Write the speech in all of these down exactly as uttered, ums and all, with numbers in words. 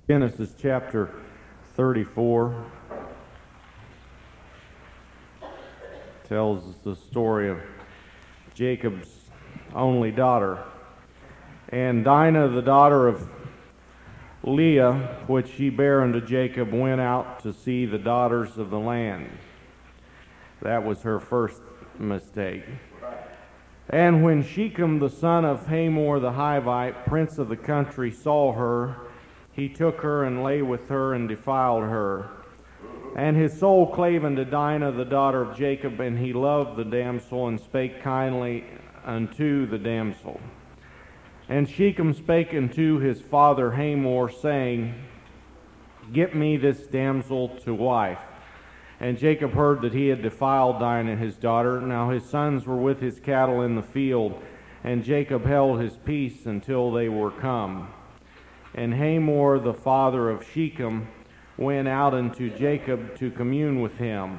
Genesis chapter thirty-four tells us the story of Jacob's only daughter. And Dinah, the daughter of Leah, which she bare unto Jacob, went out to see the daughters of the land. That was her first mistake. And when Shechem, the son of Hamor the Hivite, prince of the country, saw her, he took her and lay with her and defiled her. And his soul clave unto Dinah, the daughter of Jacob, and he loved the damsel and spake kindly unto the damsel. And Shechem spake unto his father Hamor, saying, Get me this damsel to wife. And Jacob heard that he had defiled Dinah his daughter. Now his sons were with his cattle in the field, and Jacob held his peace until they were come. And Hamor, the father of Shechem, went out unto Jacob to commune with him.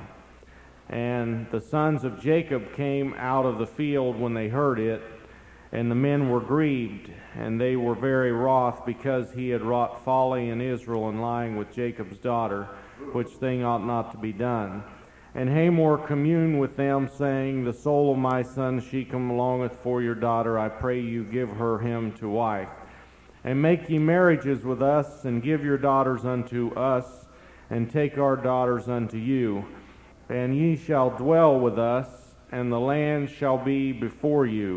And the sons of Jacob came out of the field when they heard it, and the men were grieved, and they were very wroth, because he had wrought folly in Israel in lying with Jacob's daughter, which thing ought not to be done. And Hamor communed with them, saying, The soul of my son Shechem longeth for your daughter. I pray you give her him to wife. And make ye marriages with us, and give your daughters unto us, and take our daughters unto you. And ye shall dwell with us, and the land shall be before you.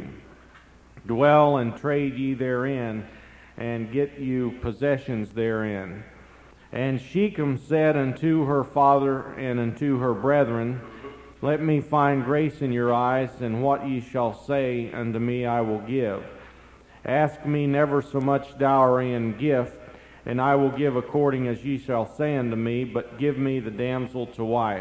Dwell and trade ye therein, and get you possessions therein. And Shechem said unto her father and unto her brethren, Let me find grace in your eyes, and what ye shall say unto me I will give. Ask me never so much dowry and gift, and I will give according as ye shall say unto me, but give me the damsel to wife.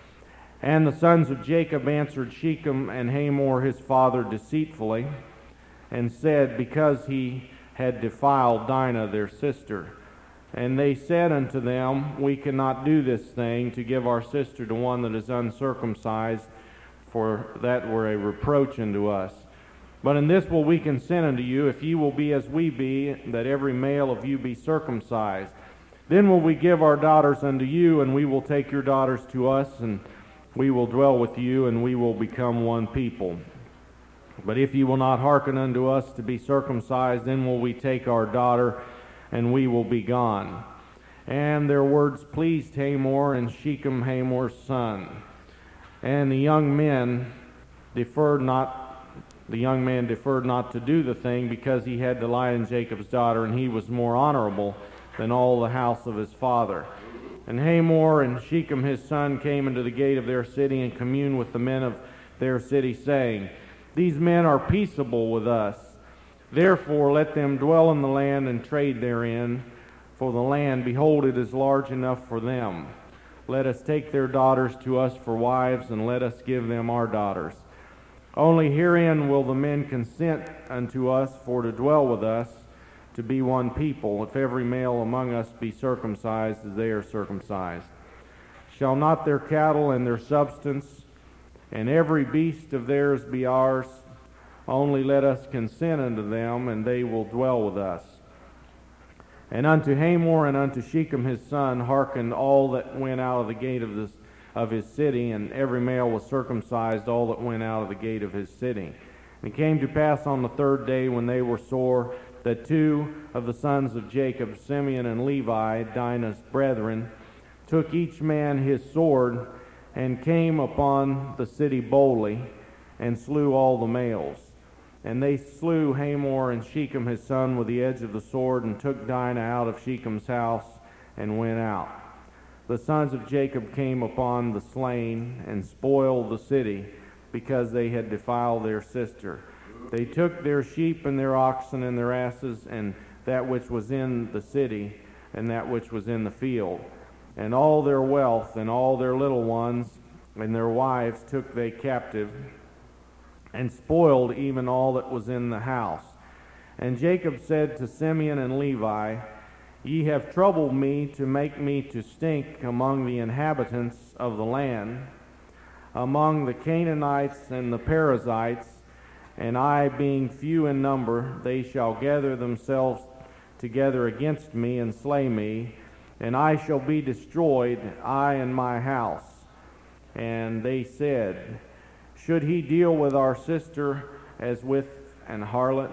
And the sons of Jacob answered Shechem and Hamor his father deceitfully, and said, Because he had defiled Dinah their sister. And they said unto them, We cannot do this thing, to give our sister to one that is uncircumcised, for that were a reproach unto us. But in this will we consent unto you, if ye will be as we be, that every male of you be circumcised. Then will we give our daughters unto you, and we will take your daughters to us, and we will dwell with you, and we will become one people. But if ye will not hearken unto us to be circumcised, then will we take our daughter, and we will be gone. And their words pleased Hamor and Shechem Hamor's son. And the young men deferred not The young man deferred not to do the thing, because he had delight in Jacob's daughter, and he was more honorable than all the house of his father. And Hamor and Shechem his son came into the gate of their city, and communed with the men of their city, saying, These men are peaceable with us. Therefore let them dwell in the land and trade therein, for the land, behold, it is large enough for them. Let us take their daughters to us for wives, and let us give them our daughters. Only herein will the men consent unto us for to dwell with us, to be one people, if every male among us be circumcised as they are circumcised. Shall not their cattle and their substance and every beast of theirs be ours? Only let us consent unto them, and they will dwell with us. And unto Hamor and unto Shechem his son hearkened all that went out of the gate of this of his city, and every male was circumcised, all that went out of the gate of his city. And it came to pass on the third day, when they were sore, that two of the sons of Jacob, Simeon and Levi, Dinah's brethren, took each man his sword, and came upon the city boldly, and slew all the males. And they slew Hamor and Shechem his son with the edge of the sword, and took Dinah out of Shechem's house, and went out. The sons of Jacob came upon the slain, and spoiled the city, because they had defiled their sister. They took their sheep and their oxen and their asses, and that which was in the city, and that which was in the field. And all their wealth, and all their little ones, and their wives took they captive, and spoiled even all that was in the house. And Jacob said to Simeon and Levi, Ye have troubled me to make me to stink among the inhabitants of the land, among the Canaanites and the Perizzites, and I being few in number, they shall gather themselves together against me and slay me, and I shall be destroyed, I and my house. And they said, should he deal with our sister as with an harlot?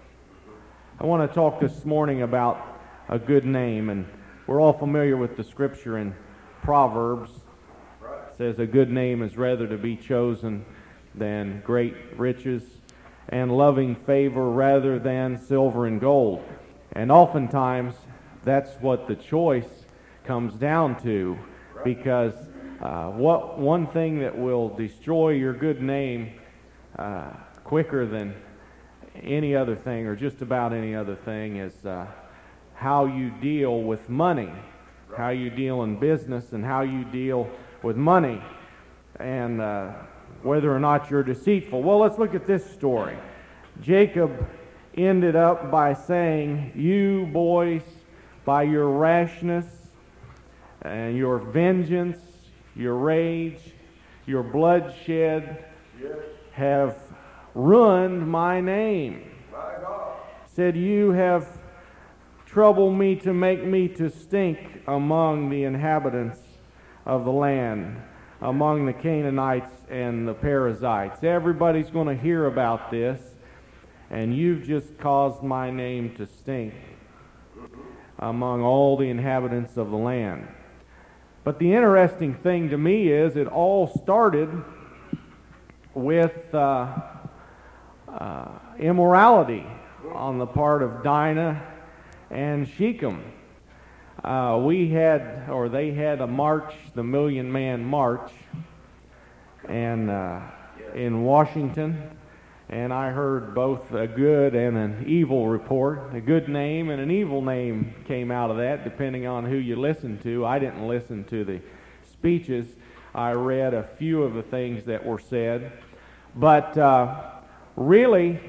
I want to talk this morning about a good name, and we're all familiar with the scripture in Proverbs. It says a good name is rather to be chosen than great riches, and loving favor rather than silver and gold. And oftentimes, that's what the choice comes down to, because uh, what one thing that will destroy your good name uh, quicker than any other thing, or just about any other thing, is uh, how you deal with money, how you deal in business, and how you deal with money, and uh, whether or not you're deceitful. Well, let's look at this story. Jacob ended up by saying, you boys, by your rashness and your vengeance, your rage, your bloodshed, have ruined my name. Said, you have troubled me to make me to stink among the inhabitants of the land, among the Canaanites and the Perizzites. Everybody's going to hear about this, and you've just caused my name to stink among all the inhabitants of the land. But the interesting thing to me is it all started with uh, uh, immorality on the part of Dinah and Shechem. Uh, we had, or they had a march, the Million Man March, and uh, in Washington. And I heard both a good and an evil report. A good name and an evil name came out of that, depending on who you listened to. I didn't listen to the speeches. I read a few of the things that were said. But uh, really,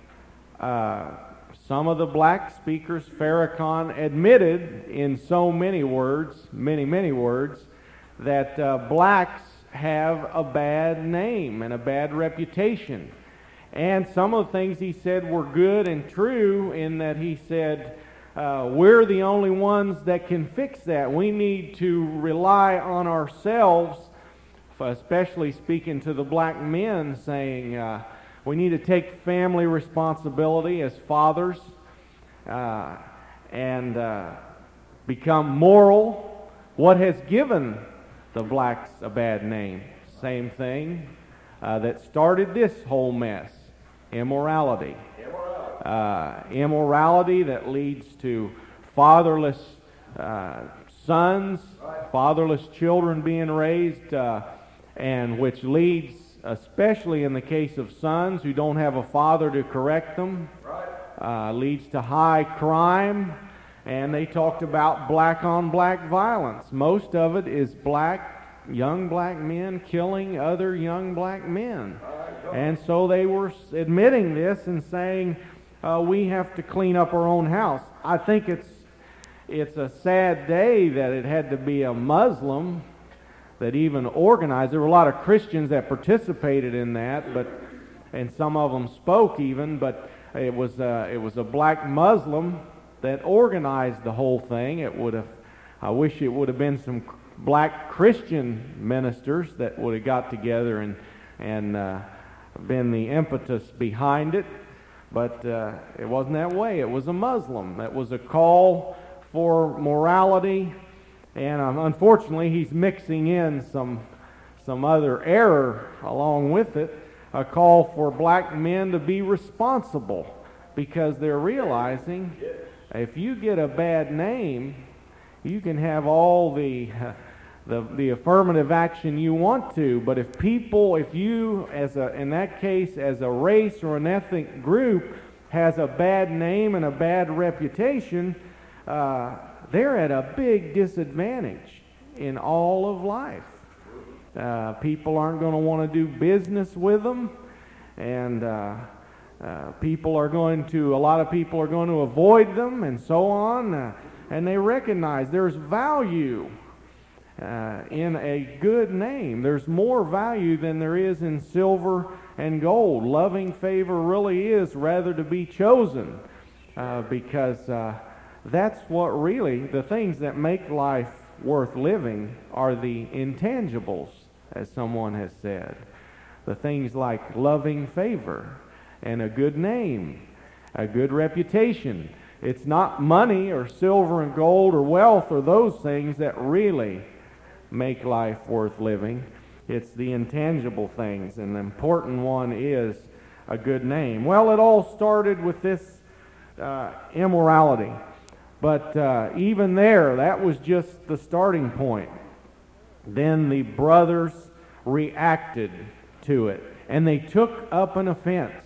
uh, some of the black speakers, Farrakhan, admitted in so many words, many, many words, that uh, blacks have a bad name and a bad reputation. And some of the things he said were good and true, in that he said, uh, we're the only ones that can fix that. We need to rely on ourselves, especially speaking to the black men, saying uh, we need to take family responsibility as fathers uh, and uh, become moral. What has given the blacks a bad name? Same thing uh, that started this whole mess. Immorality. Uh, immorality that leads to fatherless uh, sons, fatherless children being raised, uh, and which leads, especially in the case of sons who don't have a father to correct them, uh, leads to high crime. And they talked about black on black violence. Most of it is black, young black men killing other young black men. And so they were admitting this and saying, uh, we have to clean up our own house. I think it's it's a sad day that it had to be a Muslim that even organized. There were a lot of Christians that participated in that, but and some of them spoke even, but it was uh, it was a black Muslim that organized the whole thing. It would have, I wish it would have been some black Christian ministers that would have got together and and uh, been the impetus behind it, but uh, it wasn't that way. It was a Muslim. It was a call for morality, and um, unfortunately he's mixing in some some other error along with it, a call for black men to be responsible, because they're realizing if you get a bad name, you can have all the uh, The, the affirmative action you want to, but if people, if you, as a, in that case, as a race or an ethnic group, has a bad name and a bad reputation, uh, they're at a big disadvantage in all of life. Uh, people aren't going to want to do business with them, and uh, uh, people are going to, a lot of people are going to avoid them, and so on, uh, and they recognize there's value Uh, in a good name. There's more value than there is in silver and gold. Loving favor really is rather to be chosen, uh, because uh, that's what really, the things that make life worth living are the intangibles, as someone has said. The things like loving favor and a good name, a good reputation. It's not money or silver and gold or wealth or those things that really make life worth living. It's the intangible things, and the important one is a good name. Well, it all started with this uh, immorality. But uh, even there, that was just the starting point. Then the brothers reacted to it, and they took up an offense.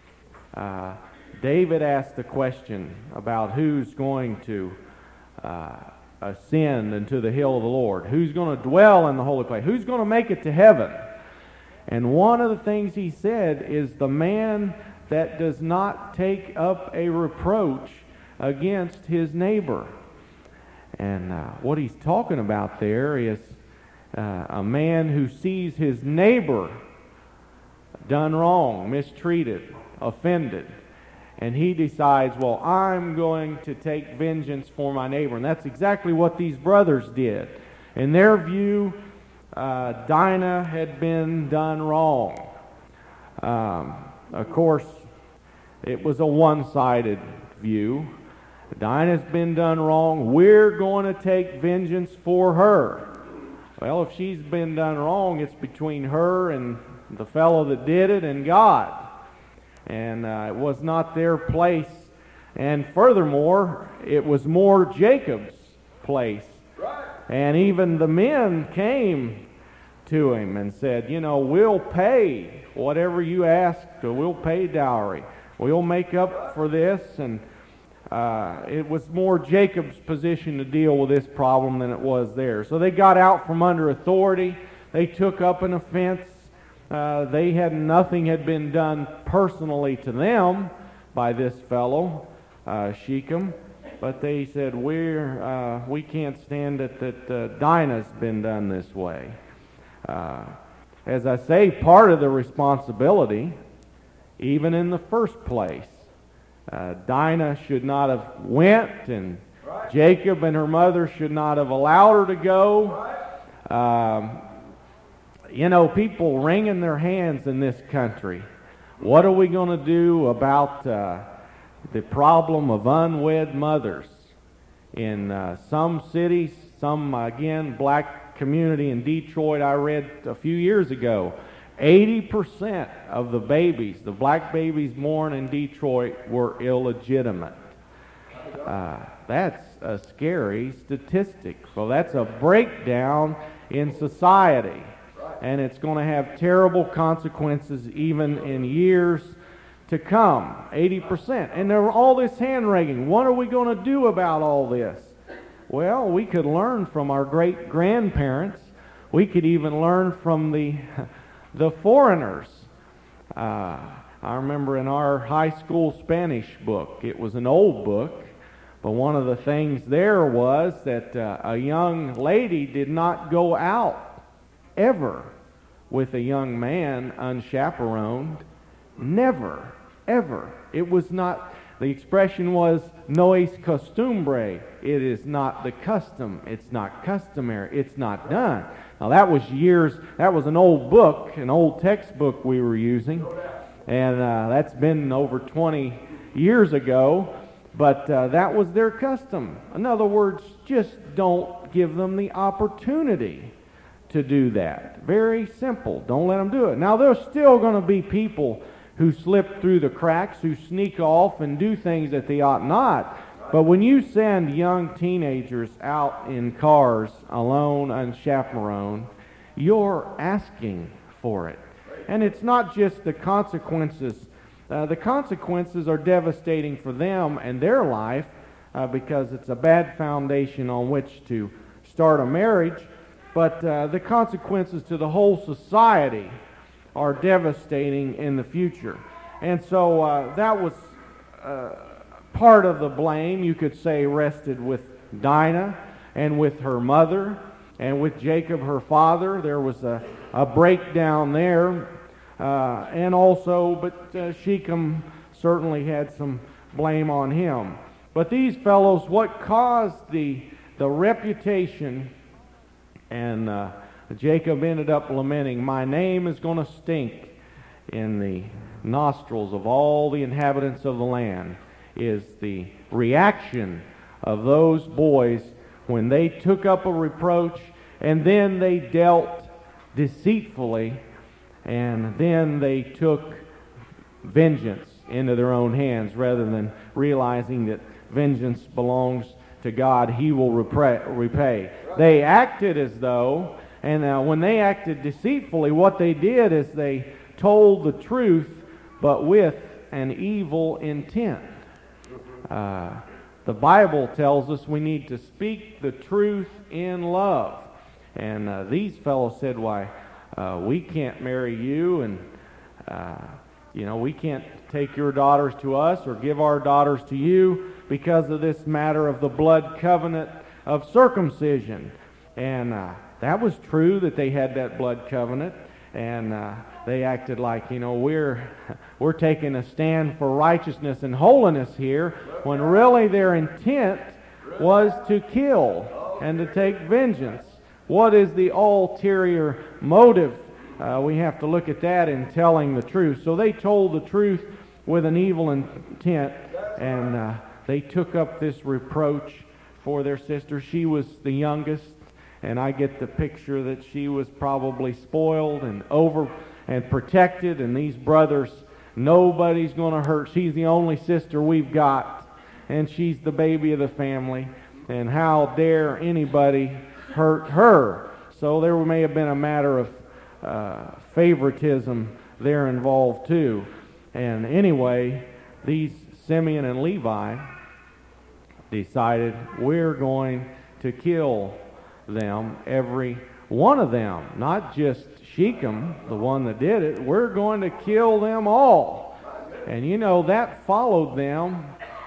Uh, David asked the question about who's going to uh, ascend into the hill of the Lord, who's going to dwell in the holy place, who's going to make it to heaven. And one of the things he said is the man that does not take up a reproach against his neighbor. And uh, what he's talking about there is uh, a man who sees his neighbor done wrong, mistreated, offended, and he decides, well, I'm going to take vengeance for my neighbor. And that's exactly what these brothers did. In their view, uh, Dinah had been done wrong. Um, of course, it was a one-sided view. Dinah's been done wrong. We're going to take vengeance for her. Well, if she's been done wrong, it's between her and the fellow that did it and God. And uh, it was not their place. And furthermore, it was more Jacob's place. And even the men came to him and said, you know, we'll pay whatever you ask. We'll pay dowry. We'll make up for this. And Uh, it was more Jacob's position to deal with this problem than it was theirs. So they got out from under authority. They took up an offense. Uh, they had nothing had been done personally to them by this fellow, uh, Shechem, but they said, "We're uh, we can't stand it that uh, Dinah's been done this way." Uh, as I say, part of the responsibility, even in the first place. Uh, Dinah should not have went, and right. Jacob and her mother should not have allowed her to go. Right. Um, you know, people wringing their hands in this country. What are we going to do about uh, the problem of unwed mothers in uh, some cities? Some, again, black community in Detroit, I read a few years ago, eighty percent of the babies, the black babies born in Detroit, were illegitimate. Uh, that's a scary statistic. So that's a breakdown in society. And it's going to have terrible consequences even in years to come. eighty percent. And there were all this hand-wringing. What are we going to do about all this? Well, we could learn from our great-grandparents. We could even learn from the... The foreigners. Uh, I remember in our high school Spanish book, it was an old book, but one of the things there was that uh, a young lady did not go out ever with a young man unchaperoned. Never, ever. It was not, the expression was, no es costumbre. It is not the custom. It's not customary. It's not done. Now that was years, that was an old book, an old textbook we were using, and uh, that's been over twenty years ago, but uh, that was their custom. In other words, just don't give them the opportunity to do that. Very simple. Don't let them do it. Now there's still going to be people who slip through the cracks, who sneak off and do things that they ought not. But when you send young teenagers out in cars alone, unchaperoned, you're asking for it. And it's not just the consequences. Uh, the consequences are devastating for them and their life uh, because it's a bad foundation on which to start a marriage. But uh, the consequences to the whole society are devastating in the future. And so uh, that was... Uh, Part of the blame, you could say, rested with Dinah and with her mother and with Jacob, her father. There was a, a breakdown there. Uh, and also, but uh, Shechem certainly had some blame on him. But these fellows, what caused the, the reputation, and uh, Jacob ended up lamenting, my name is going to stink in the nostrils of all the inhabitants of the land, is the reaction of those boys when they took up a reproach and then they dealt deceitfully and then they took vengeance into their own hands rather than realizing that vengeance belongs to God. He will repay. They acted as though, and uh, when they acted deceitfully, what they did is they told the truth but with an evil intent. Uh, the Bible tells us we need to speak the truth in love. And uh, these fellows said, why, uh, we can't marry you, and uh, you know, we can't take your daughters to us or give our daughters to you because of this matter of the blood covenant of circumcision. And uh, that was true that they had that blood covenant, and uh, they acted like, you know, we're we're taking a stand for righteousness and holiness here, when really their intent was to kill and to take vengeance. What is the ulterior motive? Uh, we have to look at that in telling the truth. So they told the truth with an evil intent, and uh, they took up this reproach for their sister. She was the youngest, and I get the picture that she was probably spoiled and over and protected, and these brothers, nobody's going to hurt. She's the only sister we've got, and she's the baby of the family, and how dare anybody hurt her? So there may have been a matter of uh, favoritism there involved too. And anyway, these Simeon and Levi decided, we're going to kill them, every one of them, not just Shechem, the one that did it. We're going to kill them all. And you know, that followed them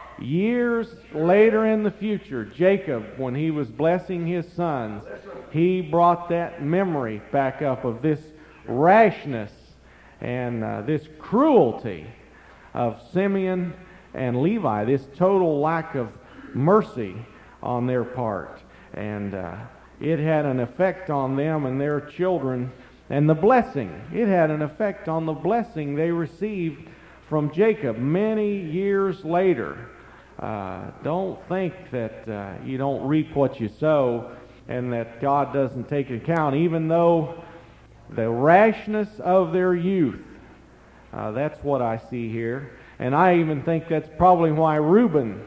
years later in the future. Jacob, when he was blessing his sons, he brought that memory back up of this rashness and uh, this cruelty of Simeon and Levi, this total lack of mercy on their part. And uh, it had an effect on them and their children, and the blessing. It had an effect on the blessing they received from Jacob many years later. Uh, don't think that uh, you don't reap what you sow, and that God doesn't take account, even though the rashness of their youth, uh, that's what I see here. And I even think that's probably why Reuben,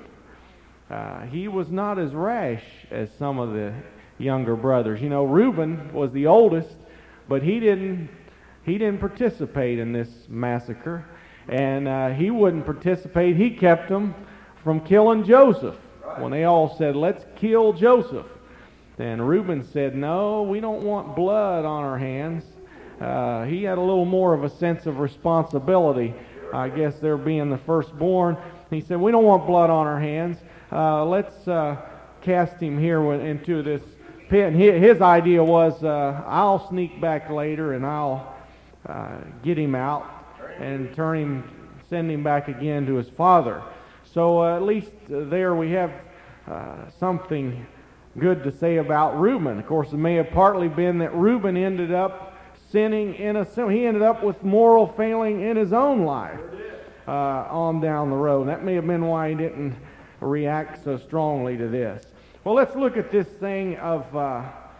uh, he was not as rash as some of the younger brothers. You know, Reuben was the oldest, but he didn't he didn't participate in this massacre, and uh, he wouldn't participate. He kept them from killing Joseph. When they all said, let's kill Joseph, then Reuben said, no, we don't want blood on our hands. Uh, he had a little more of a sense of responsibility, I guess, there being the firstborn. He said, we don't want blood on our hands. Uh, let's uh, cast him here into this pit. And his idea was, uh, I'll sneak back later and I'll uh, get him out and turn him, send him back again to his father. So uh, at least uh, there we have uh, something good to say about Reuben. Of course, it may have partly been that Reuben ended up sinning in a sin. He ended up with moral failing in his own life uh, on down the road. That may have been why he didn't react so strongly to this. Well, let's look at this thing of uh,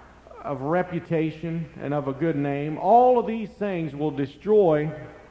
of reputation and of a good name. All of these things will destroy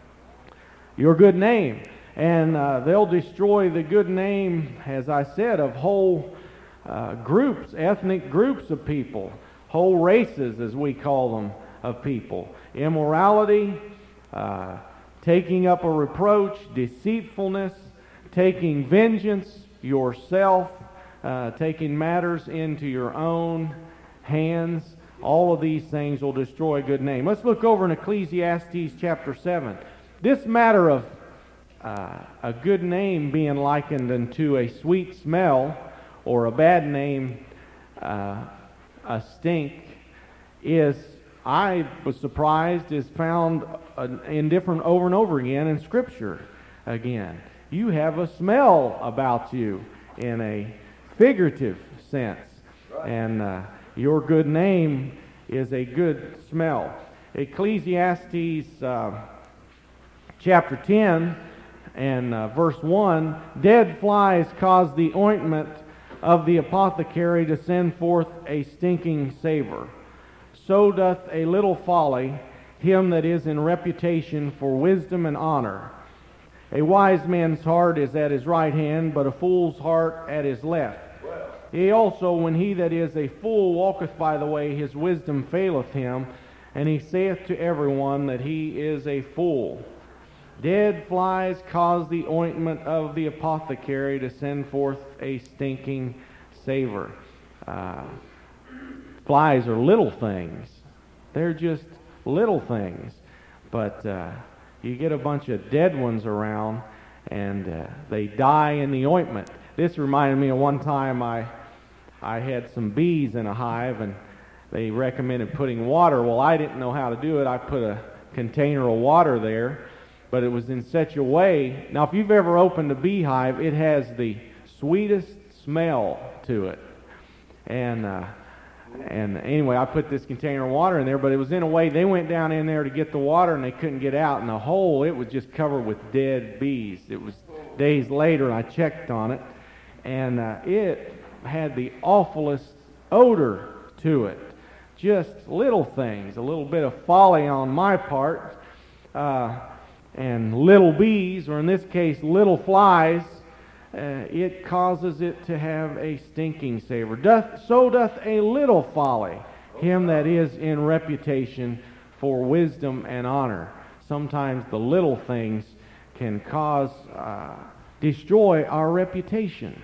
your good name. And uh, they'll destroy the good name, as I said, of whole uh, groups, ethnic groups of people, whole races, as we call them, of people. Immorality, uh, taking up a reproach, deceitfulness, taking vengeance yourself, uh, taking matters into your own hands. All of these things will destroy a good name. Let's look over in Ecclesiastes chapter seven. This matter of Uh, a good name being likened unto a sweet smell, or a bad name, uh, a stink, is, I was surprised, is found uh, in different over and over again in Scripture. Again, you have a smell about you, in a figurative sense. And uh, your good name is a good smell. Ecclesiastes uh, chapter ten and uh, verse one, dead flies cause the ointment of the apothecary to send forth a stinking savor. So doth a little folly him that is in reputation for wisdom and honor. A wise man's heart is at his right hand, but a fool's heart at his left. Yea, also, when he that is a fool walketh by the way, his wisdom faileth him, and he saith to everyone that he is a fool. Dead flies cause the ointment of the apothecary to send forth a stinking savor. Uh, flies are little things. They're just little things. But uh, you get a bunch of dead ones around, and uh, they die in the ointment. This reminded me of one time I I had some bees in a hive, and they recommended putting water. Well, I didn't know how to do it. I put a container of water there, but it was in such a way. Now, if you've ever opened a beehive, it has the sweetest smell to it. And uh, and anyway, I put this container of water in there, but it was in a way they went down in there to get the water, and they couldn't get out. And the hole, it was just covered with dead bees. It was days later, and I checked on it, and uh, it had the awfulest odor to it. Just little things, a little bit of folly on my part, uh, and little bees, or in this case, little flies, uh, it causes it to have a stinking savor. Doth, so doth a little folly him that is in reputation for wisdom and honor. Sometimes the little things can cause, uh, destroy our reputation.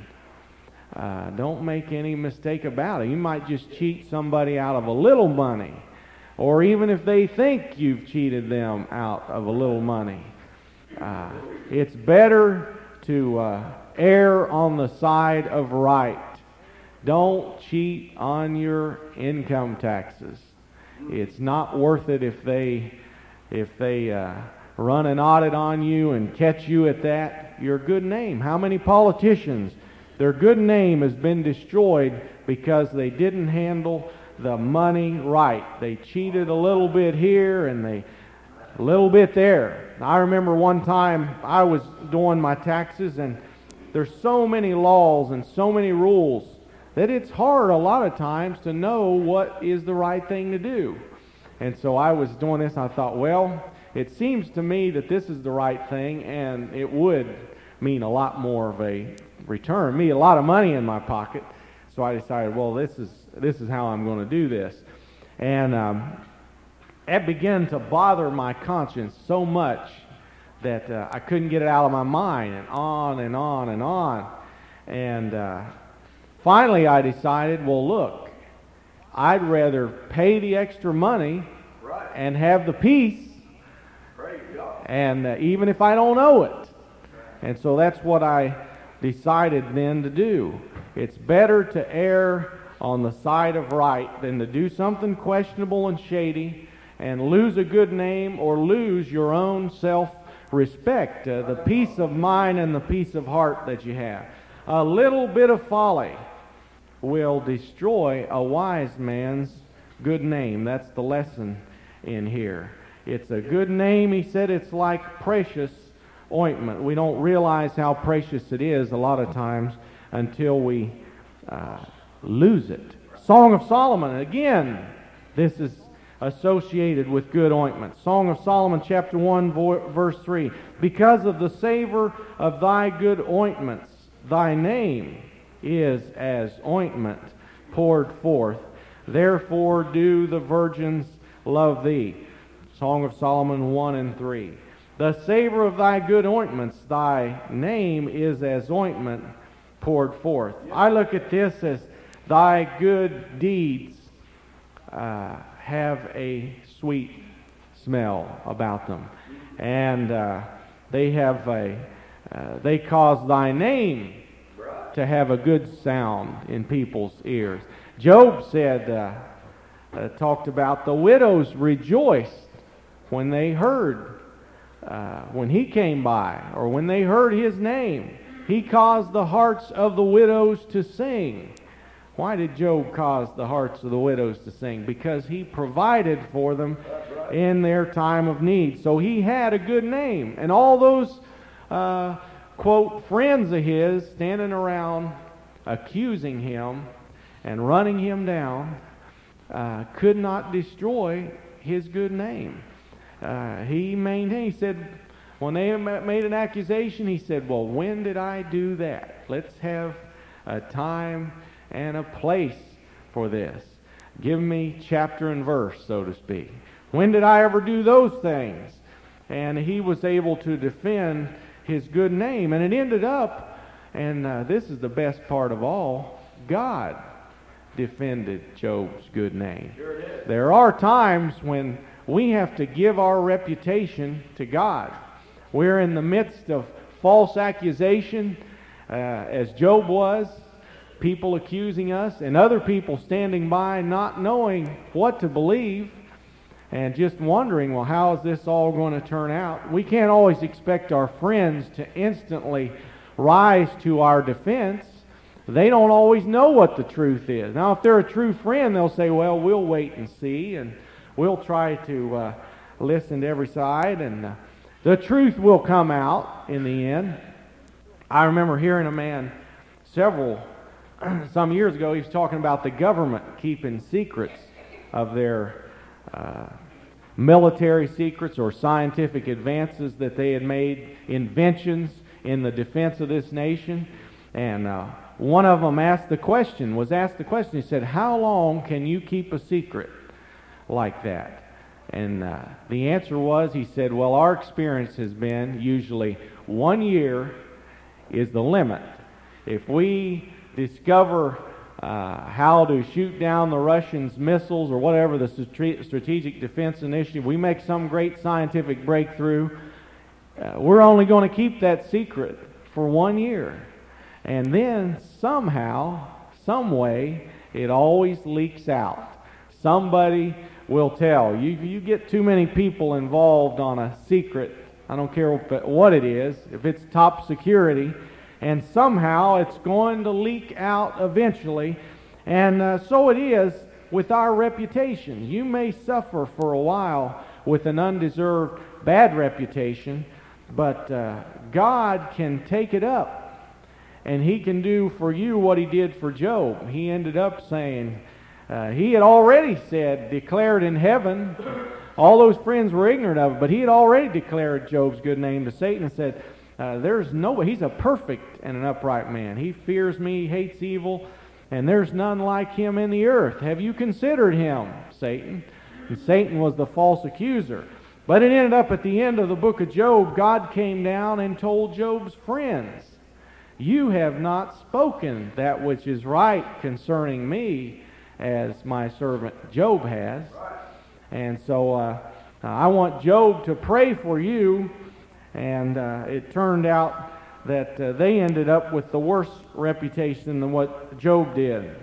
Uh, don't make any mistake about it. You might just cheat somebody out of a little money, or even if they think you've cheated them out of a little money. Uh, it's better to uh, err on the side of right. Don't cheat on your income taxes. It's not worth it if they if they uh, run an audit on you and catch you at that. Your good name. How many politicians? Their good name has been destroyed because they didn't handle the money right. They cheated a little bit here and they a little bit there. I remember one time I was doing my taxes, and there's so many laws and so many rules that it's hard a lot of times to know what is the right thing to do. And so I was doing this, and I thought, well, it seems to me that this is the right thing, and it would mean a lot more of a return, me a lot of money in my pocket. So I decided, well, this is this is how I'm going to do this. And um, it began to bother my conscience so much that uh, I couldn't get it out of my mind, and on and on and on. And uh, finally I decided, well, look, I'd rather pay the extra money and have the peace, and uh, even if I don't owe it. And so that's what I decided then to do. It's better to err on the side of right than to do something questionable and shady and lose a good name or lose your own self-respect, uh, the peace of mind and the peace of heart that you have. A little bit of folly will destroy a wise man's good name. That's the lesson in here. It's a good name, he said, it's like precious ointment. We don't realize how precious it is a lot of times until we uh, lose it. Song of Solomon, again, this is associated with good ointment. Song of Solomon, chapter one, vo- verse three. Because of the savor of thy good ointments, thy name is as ointment poured forth. Therefore do the virgins love thee. Song of Solomon one and three. The savor of thy good ointments, thy name is as ointment poured forth. I look at this as thy good deeds uh, have a sweet smell about them, and uh, they have a uh, they cause thy name to have a good sound in people's ears. Job said, uh, uh, talked about the widows rejoiced when they heard, uh, when he came by, or when they heard his name. He caused the hearts of the widows to sing. Why did Job cause the hearts of the widows to sing? Because he provided for them in their time of need. So he had a good name. And all those, uh, quote, friends of his standing around accusing him and running him down uh, could not destroy his good name. Uh, he maintained, he said, when they made an accusation, he said, well, when did I do that? Let's have a time and a place for this. Give me chapter and verse, so to speak. When did I ever do those things? And he was able to defend his good name. And it ended up, and uh, this is the best part of all, God defended Job's good name. Sure it is. There are times when we have to give our reputation to God. We're in the midst of false accusation, uh, as Job was, people accusing us, and other people standing by not knowing what to believe and just wondering, well, how is this all going to turn out? We can't always expect our friends to instantly rise to our defense. They don't always know what the truth is. Now, if they're a true friend, they'll say, well, we'll wait and see, and we'll try to uh, listen to every side, and uh, the truth will come out in the end. I remember hearing a man several, some years ago, he was talking about the government keeping secrets of their uh, military secrets or scientific advances that they had made, inventions in the defense of this nation. And uh, one of them asked the question, was asked the question, he said, how long can you keep a secret like that? And uh, the answer was, he said, well, our experience has been usually one year is the limit. If we discover uh, how to shoot down the Russians' missiles or whatever, the strategic defense initiative, we make some great scientific breakthrough, uh, we're only going to keep that secret for one year. And then somehow, some way, it always leaks out. Somebody will tell. You, you get too many people involved on a secret, I don't care what it is, if it's top security, and somehow it's going to leak out eventually. And uh, so it is with our reputation. You may suffer for a while with an undeserved bad reputation, but uh, God can take it up, and He can do for you what He did for Job. He ended up saying, uh, he had already said, declared in heaven, all those friends were ignorant of it, but he had already declared Job's good name to Satan and said, Uh, there's no way. He's a perfect and an upright man. He fears me, hates evil, and there's none like him in the earth. Have you considered him, Satan? And Satan was the false accuser. But it ended up at the end of the book of Job, God came down and told Job's friends, you have not spoken that which is right concerning me, as my servant Job has. And so uh, I want Job to pray for you. And uh, it turned out that uh, they ended up with the worst reputation than what Job did.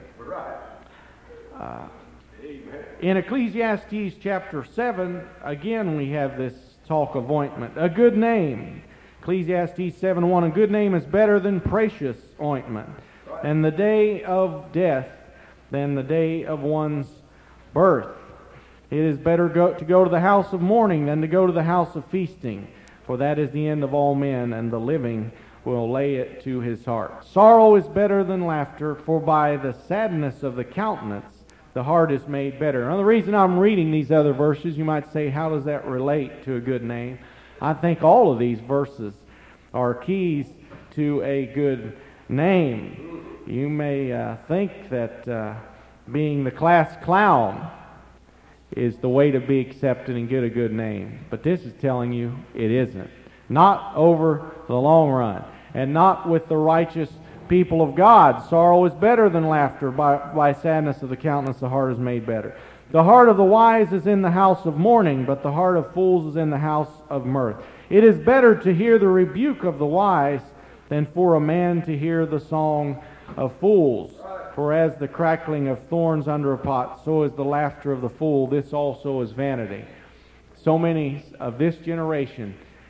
Uh, in Ecclesiastes chapter seven, again we have this talk of ointment. A good name. Ecclesiastes seven one, a good name is better than precious ointment, and the day of death than the day of one's birth. It is better go, to go to the house of mourning than to go to the house of feasting. For that is the end of all men, and the living will lay it to his heart. Sorrow is better than laughter, for by the sadness of the countenance the heart is made better. Now, the reason I'm reading these other verses, you might say, how does that relate to a good name? I think all of these verses are keys to a good name. You may uh, think that uh, being the class clown is the way to be accepted and get a good name. But this is telling you it isn't. Not over the long run. And not with the righteous people of God. Sorrow is better than laughter. By, by sadness of the countenance the heart is made better. The heart of the wise is in the house of mourning, but the heart of fools is in the house of mirth. It is better to hear the rebuke of the wise than for a man to hear the song of fools. For as the crackling of thorns under a pot, so is the laughter of the fool. This also is vanity. So many of this generation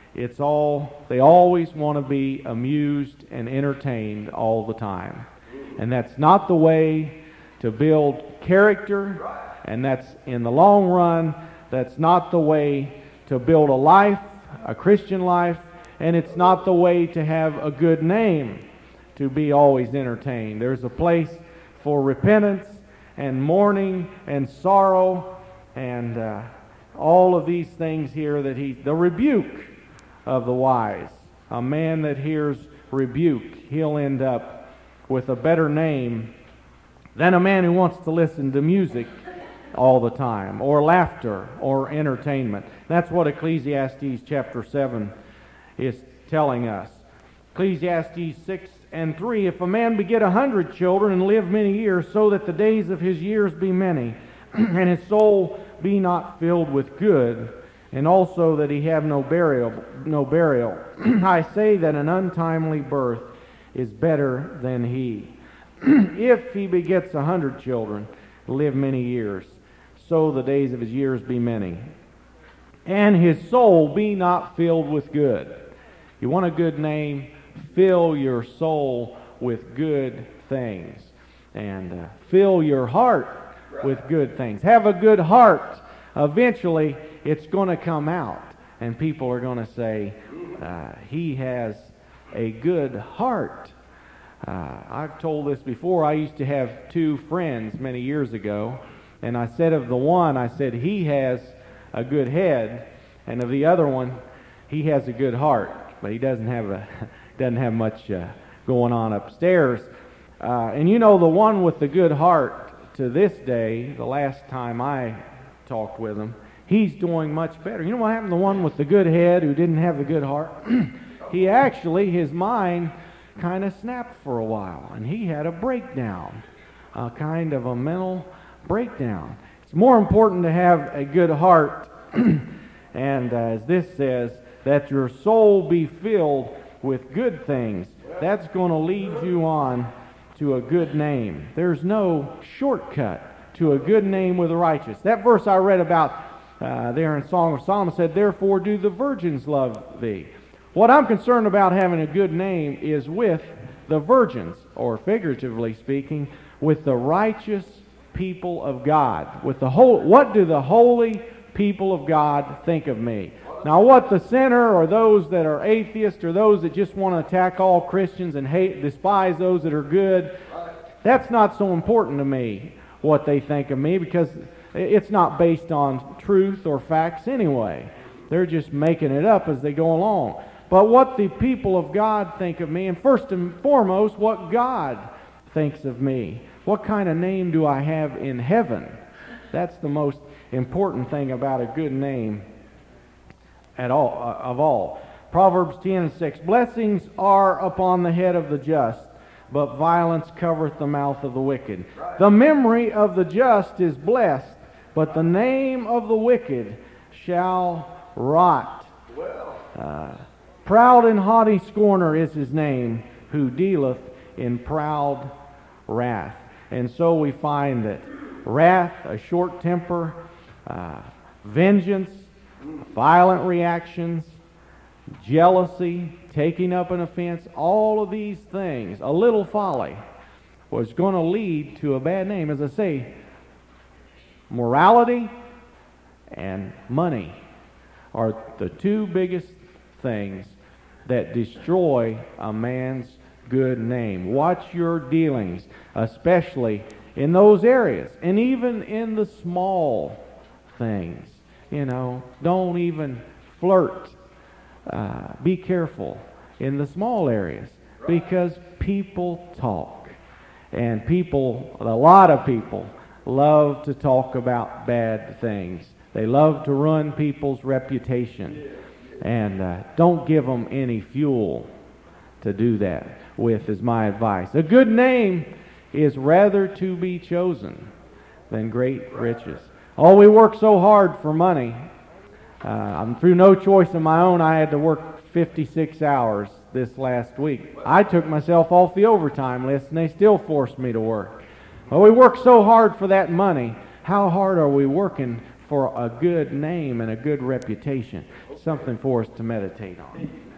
it's all, they always want to be amused and entertained all the time. And that's not the way to build character, and that's, in the long run, that's not the way to build a life, a Christian life, and it's not the way to have a good name, to be always entertained. There's a place for repentance and mourning and sorrow and uh, all of these things here that he, the rebuke of the wise. A man that hears rebuke, he'll end up with a better name than a man who wants to listen to music all the time, or laughter, or entertainment. That's what Ecclesiastes chapter seven is telling us. Ecclesiastes six and three, if a man beget a hundred children and live many years, so that the days of his years be many, and his soul be not filled with good, and also that he have no burial, no burial. I say that an untimely birth is better than he. If he begets a hundred children, live many years, so the days of his years be many, and his soul be not filled with good. You want a good name? Fill your soul with good things, and uh, fill your heart with good things. Have a good heart. Eventually, it's going to come out, and people are going to say, uh, he has a good heart. Uh, I've told this before. I used to have two friends many years ago, and I said of the one, I said, he has a good head, and of the other one, he has a good heart, but he doesn't have a doesn't have much uh, going on upstairs. Uh, and you know, the one with the good heart, to this day, the last time I talked with him, he's doing much better. You know what happened to the one with the good head who didn't have the good heart? He actually, his mind kind of snapped for a while, and he had a breakdown, a kind of a mental breakdown. It's more important to have a good heart, and uh, as this says, that your soul be filled with good things. That's going to lead you on to a good name. There's no shortcut to a good name with the righteous. That verse I read about uh, there in Song of Solomon said, therefore do the virgins love thee. What I'm concerned about having a good name is with the virgins, or figuratively speaking, with the righteous people of God. With the whole, what do the holy people of God think of me? Now, what the sinner, or those that are atheists, or those that just want to attack all Christians and hate, despise those that are good, that's not so important to me, what they think of me, because it's not based on truth or facts anyway. They're just making it up as they go along. But what the people of God think of me, and first and foremost, what God thinks of me. What kind of name do I have in heaven? That's the most important thing about a good name at all, uh, of all. Proverbs ten and six, blessings are upon the head of the just, but violence covereth the mouth of the wicked. The memory of the just is blessed, but the name of the wicked shall rot. Uh, proud and haughty scorner is his name, who dealeth in proud wrath. And so we find that wrath, a short temper, uh, vengeance, violent reactions, jealousy, taking up an offense, all of these things, a little folly, was going to lead to a bad name. As I say, morality and money are the two biggest things that destroy a man's good name. Watch your dealings, especially in those areas, and even in the small things. You know, don't even flirt. Uh, be careful in the small areas, because people talk, and people, a lot of people, love to talk about bad things. They love to ruin people's reputation, and uh, don't give them any fuel to do that with, is my advice. A good name is rather to be chosen than great riches. Oh, we work so hard for money. Uh, I'm through no choice of my own. I had to work fifty-six hours this last week. I took myself off the overtime list, and they still forced me to work. Well, we work so hard for that money. How hard are we working for a good name and a good reputation. Something for us to meditate on.